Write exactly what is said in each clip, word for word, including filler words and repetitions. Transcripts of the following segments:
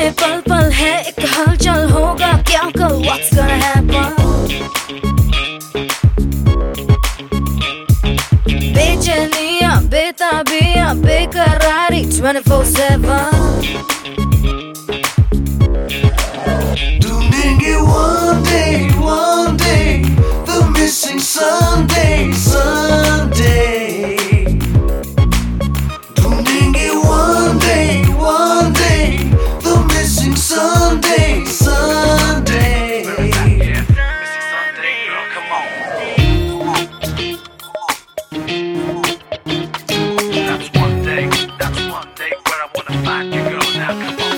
में पल पल है एक हलचल होगा क्या कल, what's gonna happen? बेचैनियां बेताबियां बेकरारी twenty-four seven. ढूंढेंगे one day, one day, the missing Sunday, Sunday. ढूंढेंगे one day, one day, the missing Sunday, Sunday. Yeah, missing Sunday, girl, come on. That's one day, that's one day where I wanna find you, girl. Now come on.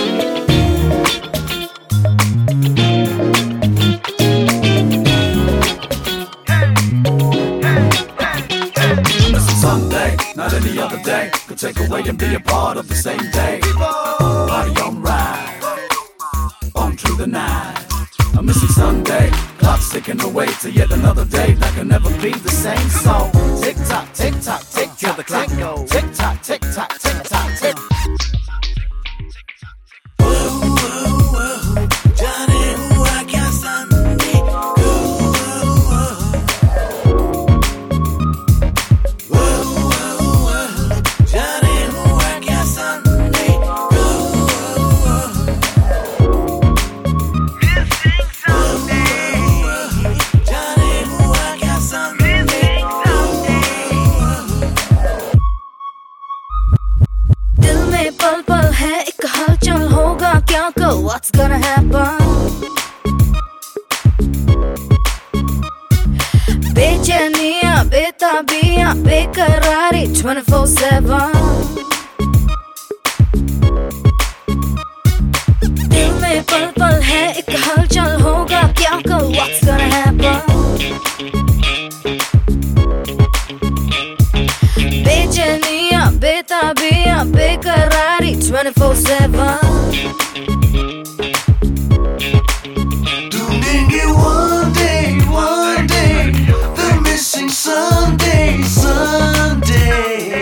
Sunday, not any other day could take away and be a part of the same day. Party on ride, on through the night. A missing Sunday, clock's ticking away to yet another day that can never be the same. So tick tock, tick tock, tick tock, the clock goes. Tick tock, tick tock, tick tock, tick. पल पल है एक हलचल होगा क्या कल, what's gonna happen? बेचैनियां बेताबियां बेकरारी twenty-four seven. दिल में पल पल है एक हलचल होगा क्या कल, what's gonna happen? बेचैनियां बेताबियां बेकरारी twenty-four seven. ढूंढेंगे one day, one day, the missing Sunday, Sunday.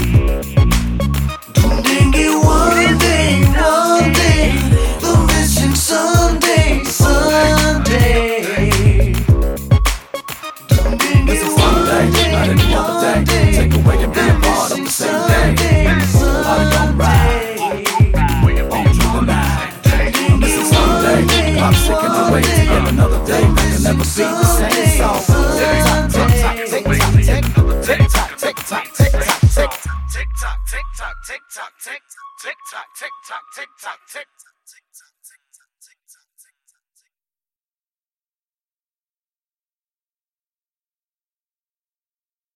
ढूंढेंगे one day, one day, the missing Sunday, Sunday. ढूंढेंगे one day, not any other day, take away and be a part of the same day. Party on ride, on through the night. A missing Sunday, clock's ticking away to yet another day that can never be the same. So tick tock, tick tock, tick tock, tick tick tock, tick tock, tick tock, tick Tick tock, tick tock, tick tock, tick tick tock, tick tock, tick tock, tick.